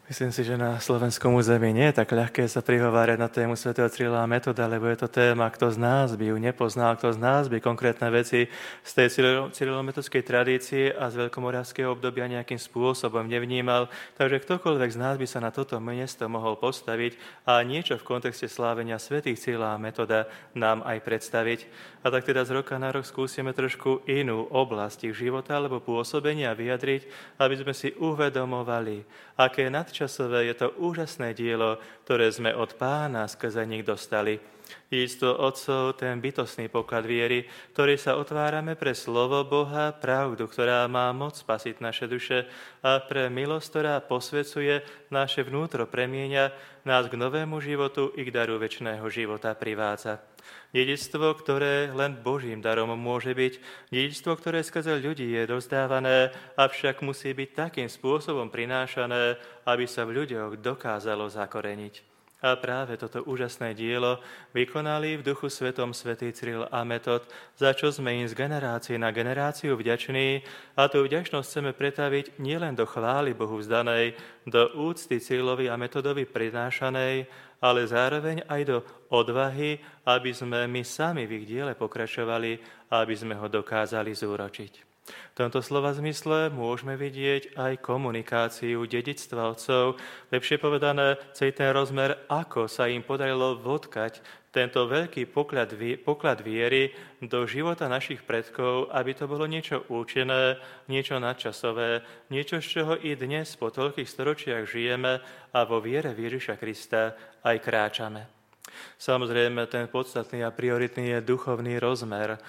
Myslím si, že na slovenskom území nie je tak ľahké sa prihovárať na tému svätého Cyrila a Metoda, lebo je to téma, kto z nás by ju nepoznal, kto z nás by konkrétne veci z tej cyrilometodskej tradície a z veľkomoravského obdobia nejakým spôsobom nevnímal. Takže ktokoľvek z nás by sa na toto miesto mohol postaviť a niečo v kontexte slávenia svätých Cyrila a Metoda nám aj predstaviť. A tak teda z roka na rok skúsime trošku inú oblasť ich života alebo pôsobenia vyjadriť, aby sme si uvedomovali, aké nadčasové je to úžasné dielo, ktoré sme od Pána skrze nich dostali. Dedičstvo otcov, ten bytostný poklad viery, ktorý sa otvárame pre slovo Boha, pravdu, ktorá má moc spasiť naše duše a pre milosť, ktorá posvecuje naše vnútro, premieňa nás k novému životu i k daru večného života privádza. Dedičstvo, ktoré len Božím darom môže byť, dedičstvo, ktoré skrze ľudí je rozdávané, avšak musí byť takým spôsobom prinášané, aby sa v ľuďoch dokázalo zakoreniť. A práve toto úžasné dielo vykonali v Duchu Svetom svätý Cyril a Metod, za čo sme im z generácie na generáciu vďační a tú vďačnosť chceme pretaviť nielen do chvály Bohu vzdanej, do úcty Cyrilovi a Metodovi prinášanej, ale zároveň aj do odvahy, aby sme my sami v ich diele pokračovali a aby sme ho dokázali zúročiť. V tomto slova zmysle môžeme vidieť aj komunikáciu dedičstva otcov, lepšie povedané, celý ten rozmer, ako sa im podarilo vodkať tento veľký poklad viery do života našich predkov, aby to bolo niečo účinné, niečo nadčasové, niečo, z čoho i dnes po toľkých storočiach žijeme a vo viere v Ježiša Krista aj kráčame. Samozrejme, ten podstatný a prioritný je duchovný rozmer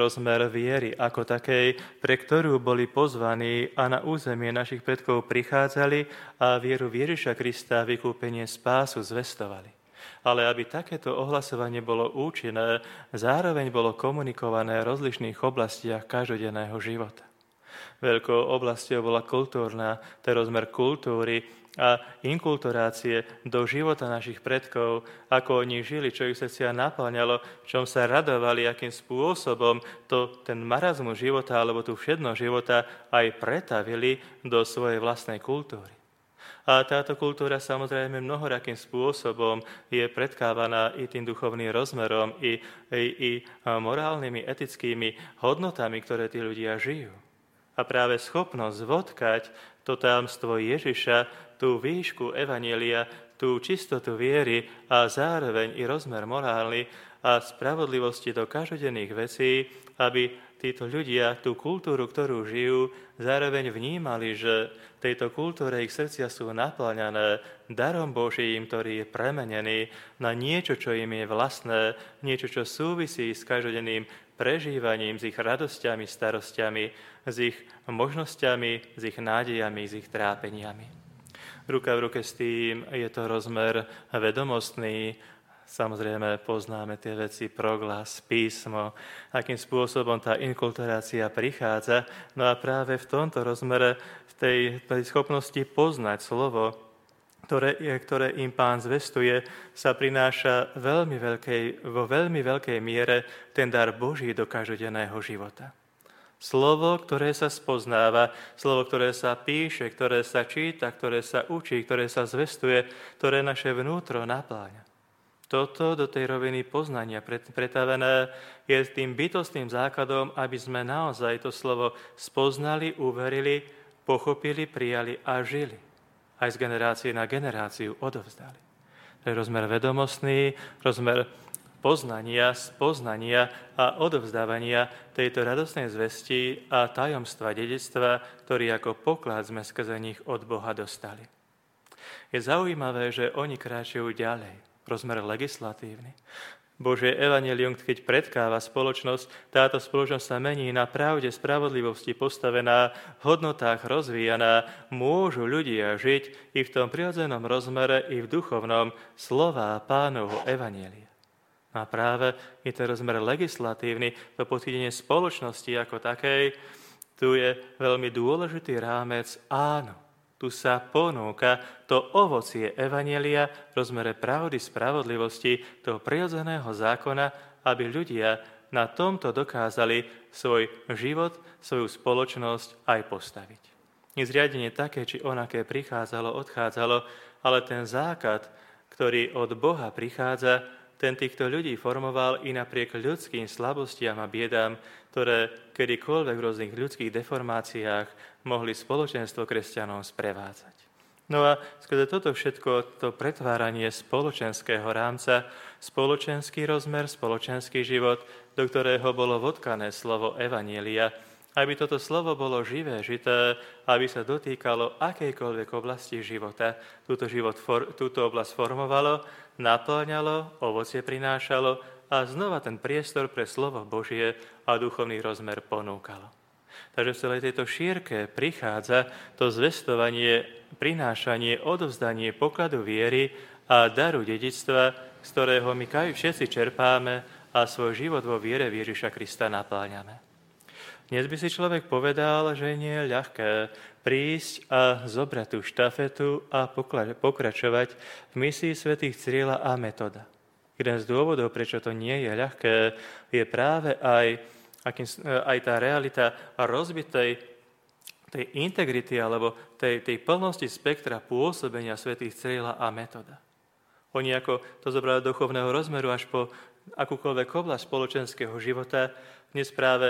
viery ako takej, pre ktorú boli pozvaní a na územie našich predkov prichádzali a vieru v Ježiša Krista, vykúpenie, spásu zvestovali. Ale aby takéto ohlasovanie bolo účinné, zároveň bolo komunikované v rozličných oblastiach každodenného života. Veľkou oblasťou bola kultúrna, ten rozmer kultúry a inkulturácie do života našich predkov, ako oni žili, čo ich srdcia naplňalo, v čom sa radovali, akým spôsobom ten marazmus života alebo tú všednosť života aj pretavili do svojej vlastnej kultúry. A táto kultúra samozrejme mnohorakým spôsobom je predkávaná i tým duchovným rozmerom, i morálnymi, etickými hodnotami, ktoré tí ľudia žijú. A práve schopnosť vodkať to tajomstvo Ježiša, tú výšku evanjelia, tú čistotu viery a zároveň i rozmer morálny a spravodlivosti do každodenných vecí, aby títo ľudia tú kultúru, ktorú žijú, zároveň vnímali, že v tejto kultúre ich srdcia sú naplňané darom Božím, ktorý je premenený na niečo, čo im je vlastné, niečo, čo súvisí s každodenným prežívaním, s ich radosťami, starostiami, s ich možnosťami, s ich nádejami, s ich trápeniami. Ruka v ruke s tým je to rozmer vedomostný. Samozrejme poznáme tie veci, proglas, písmo, akým spôsobom tá inkulturácia prichádza. No a práve v tomto rozmere, v tej schopnosti poznať slovo, ktoré im Pán zvestuje, sa prináša vo veľmi veľkej miere ten dar Boží do každodenného života. Slovo, ktoré sa spoznáva, slovo, ktoré sa píše, ktoré sa číta, ktoré sa učí, ktoré sa zvestuje, ktoré naše vnútro napláňa. Toto do tej roviny poznania pretavené je tým bytostným základom, aby sme naozaj to slovo spoznali, uverili, pochopili, prijali a žili. Aj z generácie na generáciu odovzdali. To je rozmer vedomostný, rozmer poznania, spoznania a odovzdávania tejto radosnej zvesti a tajomstva dedičstva, ktorý ako poklad sme skrze nich od Boha dostali. Je zaujímavé, že oni kráčajú ďalej, rozmer legislatívny. Božie evanjelium, keď predkáva spoločnosť, táto spoločnosť sa mení na pravde, spravodlivosti postavená, v hodnotách rozvíjaná, môžu ľudia žiť i v tom prirodzenom rozmere, i v duchovnom slova Pánovho evanjelia. A práve je to rozmer legislatívny, to pocítenie spoločnosti ako takej, tu je veľmi dôležitý rámec áno. Tu sa ponúka to ovocie evanjelia v rozmere pravdy, spravodlivosti, toho prirodzeného zákona, aby ľudia na tomto dokázali svoj život, svoju spoločnosť aj postaviť. Nie zriadenie také, či onaké prichádzalo, odchádzalo, ale ten základ, ktorý od Boha prichádza, ten týchto ľudí formoval i napriek ľudským slabostiam a biedám, ktoré kedykoľvek v rôznych ľudských deformáciách mohli spoločenstvo kresťanov sprevádzať. No a skrze toto všetko, to pretváranie spoločenského rámca, spoločenský rozmer, spoločenský život, do ktorého bolo vodkané slovo Evanjelia, aby toto slovo bolo živé, žité, aby sa dotýkalo akejkoľvek oblasti života. Túto oblasť formovalo, naplňalo, ovocie prinášalo a znova ten priestor pre slovo Božie a duchovný rozmer ponúkalo. Takže v celej tejto šírke prichádza to zvestovanie, prinášanie, odovzdanie pokladu viery a daru dedičstva, z ktorého my všetci čerpáme a svoj život vo viere Ježiša Krista napláňame. Dnes by si človek povedal, že nie je ľahké prísť a zobrať tú štafetu a pokračovať v misii svätých Cyrila a Metoda. Jeden z dôvodov, prečo to nie je ľahké, je práve aj tá realita rozbitej tej integrity alebo tej plnosti spektra pôsobenia svätých Cyrila a Metoda. Oni ako to zobrali do duchovného rozmeru až po akúkoľvek oblasť spoločenského života, dnes práve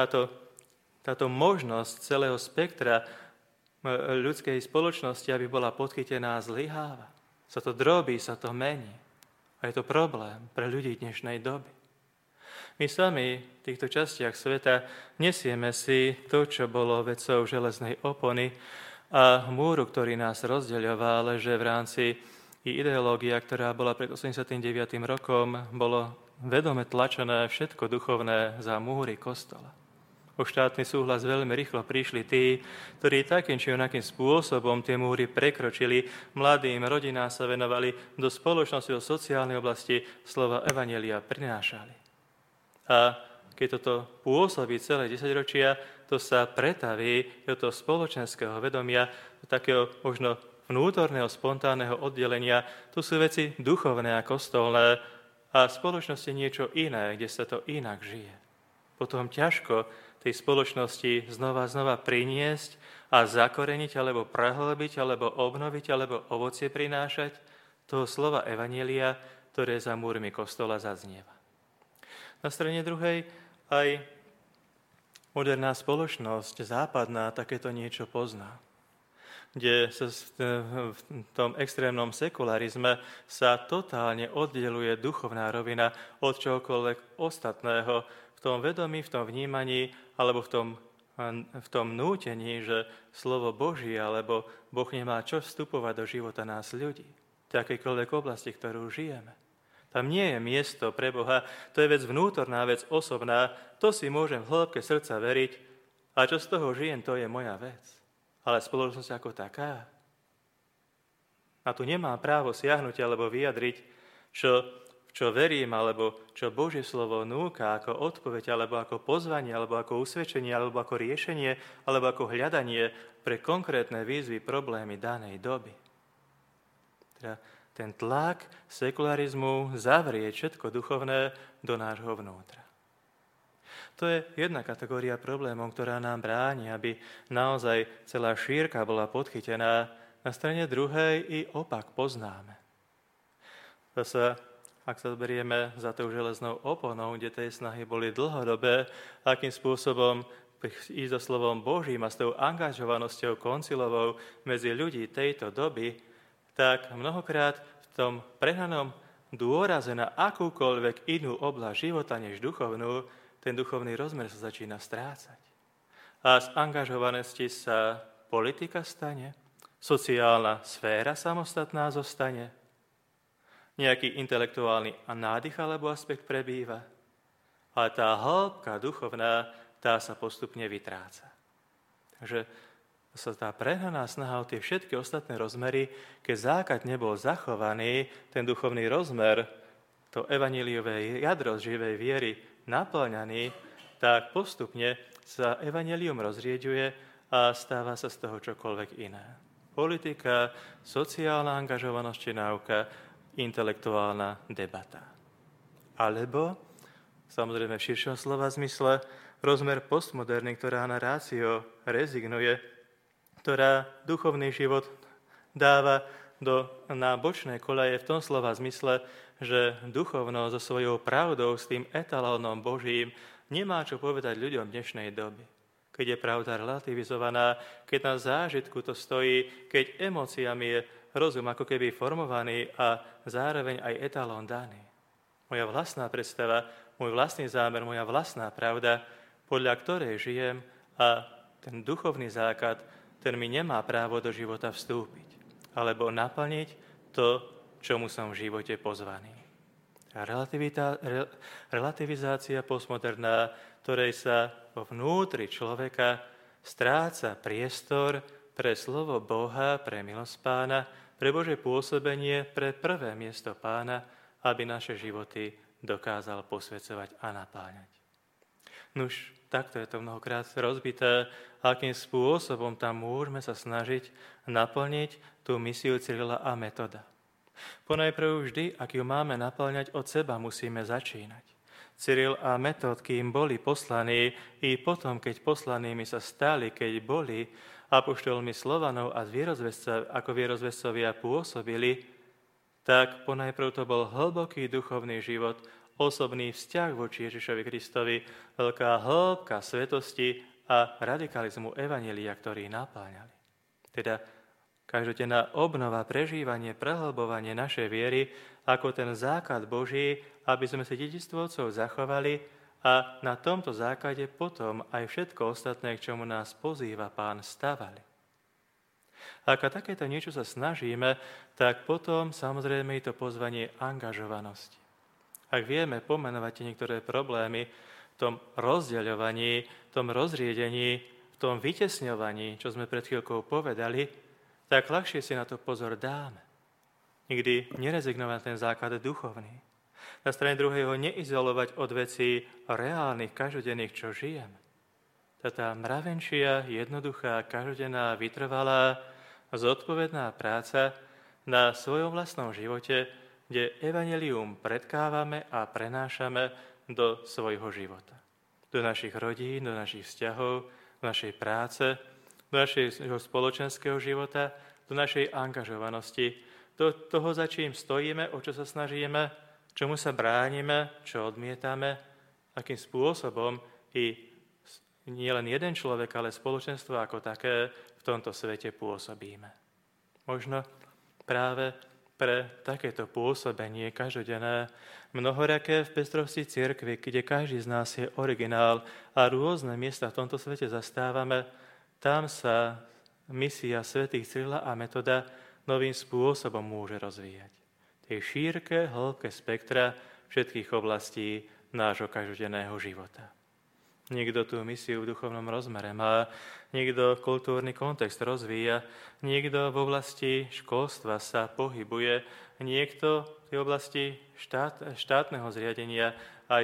táto možnosť celého spektra ľudskej spoločnosti, aby bola podchytená, zlyháva. Sa to drobí, sa to mení. A je to problém pre ľudí dnešnej doby. My sami v týchto častiach sveta nesieme si to, čo bolo vecou železnej opony a múru, ktorý nás rozdeľoval, že v rámci ideológia, ktorá bola pred 89. rokom, bolo vedome tlačené všetko duchovné za múry kostola. O štátny súhlas veľmi rýchlo prišli tí, ktorí takým či onakým spôsobom tie múry prekročili, mladým rodinám sa venovali, do spoločnosti, do sociálnej oblasti slova Evanjelia prinášali. A keď toto pôsobí celé 10 ročia, to sa pretaví do toho spoločenského vedomia, do takého možno vnútorného, spontánneho oddelenia. Tu sú veci duchovné a kostolné a v spoločnosti niečo iné, kde sa to inak žije. Potom ťažko tej spoločnosti znova priniesť a zakoreniť, alebo prehlbiť, alebo obnoviť, alebo ovocie prinášať toho slova Evanjelia, ktoré za múrmi kostola zaznieva. Na strane druhej aj moderná spoločnosť, západná, takéto niečo pozná, kde sa v tom extrémnom sekularizme sa totálne oddeluje duchovná rovina od čohokoľvek ostatného v tom vedomí, v tom vnímaní alebo v tom nútení, že slovo Božie alebo Boh nemá čo vstupovať do života nás ľudí, v akejkoľvek oblasti, ktorú žijeme. Tam nie je miesto pre Boha, to je vec vnútorná, vec osobná, to si môžem v hĺbke srdca veriť a čo z toho žijem, to je moja vec. Ale spoločnosť ako taká, a tu nemám právo siahnuť alebo vyjadriť, čo verím, alebo čo Božie slovo núka ako odpoveď, alebo ako pozvanie, alebo ako usvedčenie, alebo ako riešenie, alebo ako hľadanie pre konkrétne výzvy, problémy danej doby. Teda ten tlak sekularizmu zavrieť všetko duchovné do nášho vnútra. To je jedna kategória problémov, ktorá nám bráni, aby naozaj celá šírka bola podchytená. Na strane druhej i opak poznáme. Zase, ak sa berieme za tou železnou oponou, kde tie snahy boli dlhodobé, akým spôsobom ísť za slovom Božím a s tou angažovanosťou koncilovou medzi ľudí tejto doby, tak mnohokrát v tom prehnanom dôraze na akúkoľvek inú oblasť života než duchovnú, ten duchovný rozmer sa začína strácať. A z angažovanosti sa politika stane, sociálna sféra samostatná zostane, nejaký intelektuálny nádych alebo aspekt prebýva, ale tá hĺbka duchovná, tá sa postupne vytráca. Takže sa tá prehnaná snaha o tie všetky ostatné rozmery, keď základ nebol zachovaný, ten duchovný rozmer, to evanjeliové jadro z živej viery naplňaný, tak postupne sa evanjelium rozrieďuje a stáva sa z toho čokoľvek iné. Politika, sociálna angažovanosť či náuka, intelektuálna debata. Alebo, samozrejme v širšom slova zmysle, rozmer postmoderný, ktorá na rácio rezignuje, ktorá duchovný život dáva na bočné koľaje v tom slova zmysle, že duchovno so svojou pravdou, s tým etalónom Božím, nemá čo povedať ľuďom dnešnej doby. Keď je pravda relativizovaná, keď na zážitku to stojí, keď emóciami je rozum ako keby formovaný a zároveň aj etalón daný. Moja vlastná predstava, môj vlastný zámer, moja vlastná pravda, podľa ktorej žijem a ten duchovný základ, ten mi nemá právo do života vstúpiť alebo naplniť to, čomu som v živote pozvaný. A relativizácia postmoderná, ktorej sa vo vnútri človeka stráca priestor pre slovo Boha, pre milosť Pána, pre Božie pôsobenie, pre prvé miesto Pána, aby naše životy dokázal posvedzovať a napáňať. Nuž, takto je to mnohokrát rozbité, akým spôsobom tam môžeme sa snažiť naplniť tú misiu Cyrila a Metoda. Ponajprv vždy, ak ju máme naplňať, od seba musíme začínať. Cyril a Metod, kým boli poslaní, i potom, keď poslanými sa stali, keď boli apoštolmi Slovanov a ako vierozvescovia pôsobili, tak ponajprv to bol hlboký duchovný život, osobný vzťah voči Ježišovi Kristovi, veľká hĺbka svetosti a radikalizmu evanjelia, ktorý napáňali. Teda každodenná obnova, prežívanie, prehlbovanie našej viery ako ten základ Boží, aby sme si dedičstvo otcov zachovali a na tomto základe potom aj všetko ostatné, k čomu nás pozýva Pán, stavali. Ak takéto niečo sa snažíme, tak potom samozrejme je to pozvanie angažovanosti. Ak vieme pomenovať niektoré problémy v tom rozdeľovaní, v tom rozriedení, v tom vytesňovaní, čo sme pred chvíľkou povedali, tak ľahšie si na to pozor dáme. Nikdy nerezignovať na ten základ duchovný. Na strane druhej ho neizolovať od vecí reálnych, každodenných, čo žijeme. Tá mravenčia, jednoduchá, každodenná, vytrvalá, zodpovedná práca na svojom vlastnom živote, kde evanjelium predkávame a prenášame do svojho života. Do našich rodín, do našich vzťahov, do našej práce, do našeho spoločenského života, do našej angažovanosti, do toho, za čím stojíme, o čo sa snažíme, čomu sa bránime, čo odmietame, akým spôsobom i nie len jeden človek, ale spoločenstvo ako také v tomto svete pôsobíme. Možno práve pre takéto pôsobenie každodenné, mnohoraké v pestrosti cirkvi, kde každý z nás je originál a rôzne miesta v tomto svete zastávame, tam sa misia svätých Cyrila a Metoda novým spôsobom môže rozvíjať. Tej šírke, hĺbke spektra všetkých oblastí nášho každodenného života. Niekto tú misiu v duchovnom rozmere má, niekto kultúrny kontext rozvíja, niekto v oblasti školstva sa pohybuje, niekto v tej oblasti štátneho zriadenia aj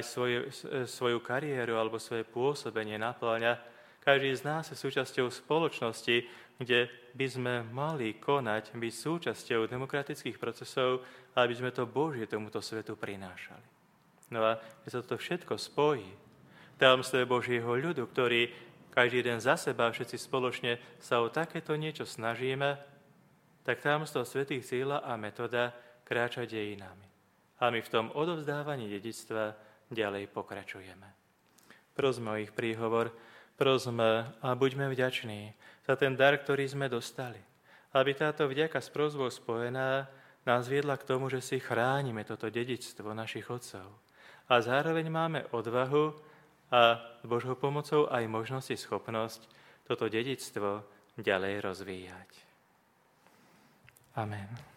svoju kariéru alebo svoje pôsobenie napĺňa. Každý z nás je súčasťou spoločnosti, kde by sme mali konať, byť súčasťou demokratických procesov, aby sme to Božie tomuto svetu prinášali. No a keď sa to všetko spojí, tajomstvo Božieho ľudu, ktorý každý jeden za seba, všetci spoločne sa o takéto niečo snažíme, tak tajomstvo svätých Cyrila a Metoda kráča dejinami. A my v tom odovzdávaní dedičstva ďalej pokračujeme. Prosme o ich príhovor, prosme a buďme vďační za ten dar, ktorý sme dostali. Aby táto vďaka s prosbou spojená nás viedla k tomu, že si chránime toto dedičstvo našich otcov. A zároveň máme odvahu a Božou pomocou aj možnosť i schopnosť toto dedičstvo ďalej rozvíjať. Amen.